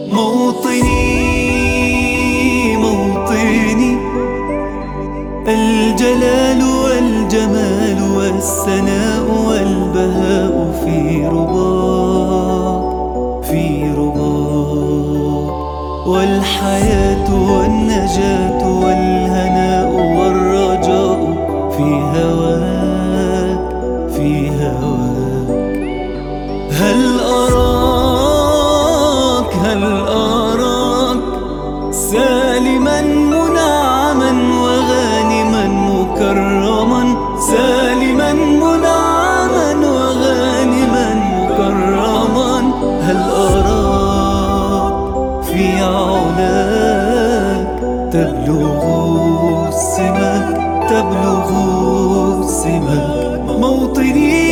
موطني موطني، الجلال والجمال والسناء والبهاء في رباط، في رباط، والحياة والنجاة والهناء والرجاء في هواك، في هواك. هل أراك، هل أراك سالما منعما وغانما مكرما، سالما منعما وغانما مكرما. هل أراك في علاك تبلغ السماك، تبلغ السماك. موطني